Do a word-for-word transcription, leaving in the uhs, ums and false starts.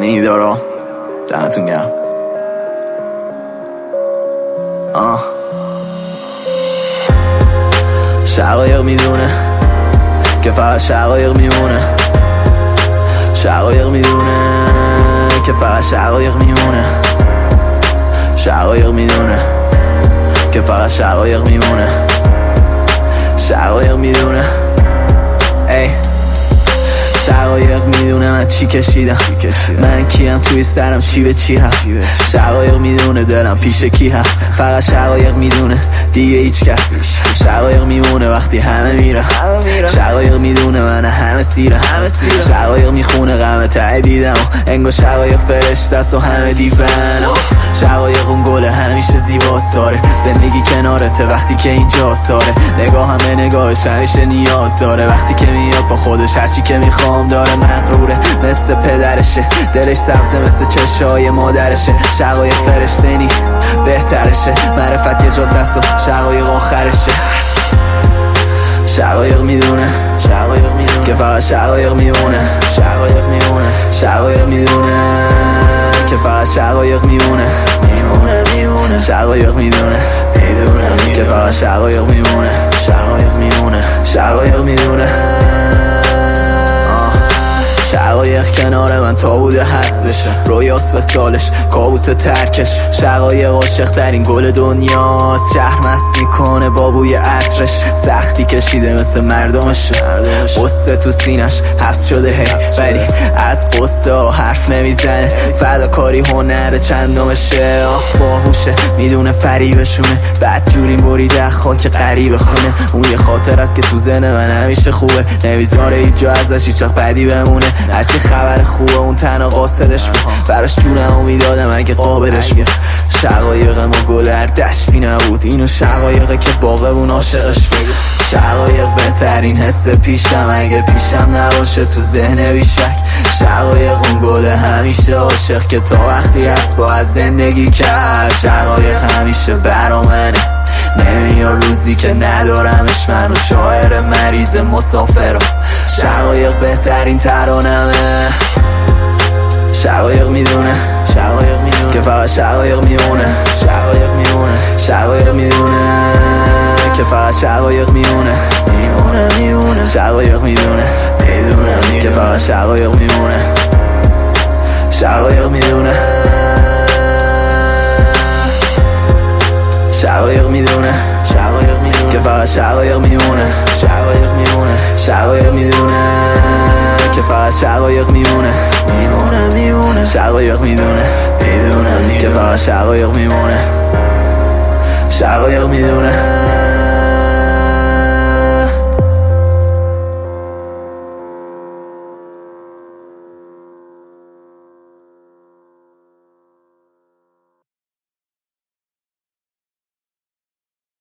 یعنی دارم دمتون گرم. آه شقایق میدونه که فقط شقایق میمونه، شقایق میدونه که فقط شقایق میمونه، شقایق میدونه که فقط شقایق میمونه، شقایق میدونه ای شقایق میدونه من چی کشیدم، من کیم توی سرم چی به چی هست. شقایق میدونه دلم پیش کی هست، فقط شقایق میدونه دیگه هیچ کس. شقایق میمونه وقتی همه میرن، شقایق میدونه من همه سیرم، شقایق میخونه غم ته دیدم انگار شقایق فرشته است و همه دیوان. شقایق اون گل همیشه زیباست داره، زندگی کنارته وقتی که اینجا ساره، نگاه همه نگاهش همیشه نیاز داره، وقتی که میاد با خودش هرچی که میخوام داره. مغروره مثل پدرشه، دلش سبزه مثل چشای مادرشه، شقایق فرشته نی بهترشه، معرفت یه جا دست و شقایق آخرشه. شقایق میدونه شقایق میدونه که فقط شقایق میمونه، شقایق میمونه شقایق میدونه که فقط شقایق میمونه، میمونه میمونه شقایق میدونه میدونه که فقط شقایق میمونه، شقایق میمونه شقایق میدونه. شقایق کنار من تا بوده هستش، رویاست به سالش کابوس ترکش، شقایق عاشق ترین گل دنیاست، شهر مست میکنه با بوی عطرش، سختی کشیده مثل مردمش، قصه تو سینش حبس شده هی ولی از قصه ها حرف نمیزنه، فداکاری هنر چندمشه. آخ باهوشه میدونه فریبشونه، بعد جوری بریده خاک غریب خونه، اون یه خاطر است که تو ذهن من همیشه خوبه، نمیذاره هیچ جا ازش هیچ وقت بدی بمونه، هرچی خبر خوبه اون تنها قاصدش بود، براش جونمو میدادم اگه قابلش بود. شقایق ما گل هر دشتی نبود، اینو شقایقه که باغبون عاشقش بود. شقایق بهترین حس پیشم، اگه پیشم نباشه تو ذهن بیشک، شقایق اون گل همیشه عاشق که تا وقتی هست با از زندگی کرد. شقایق همیشه برا منه، نمیاد روزی که ندارمش، منو شاعر مریض مسافرم. شقایق بهترین ترانمه، شقایق میدونه شقایق میدونه که فقط شقایق میمونه، شقایق میمونه شقایق میدونه که فقط شقایق میمونه، میمونه میمونه شقایق میدونه میدونه که فقط شقایق میمونه، شقایق میدونه شقایق میدونه شقایق میدونه که فقط شقایق میمونه، شقایق میمونه شقایق میدونه که فقط شقایق میمونه، میمونه میمونه شقایق میدونه میدونه که فقط شقایق میمونه، شقایق میدونه.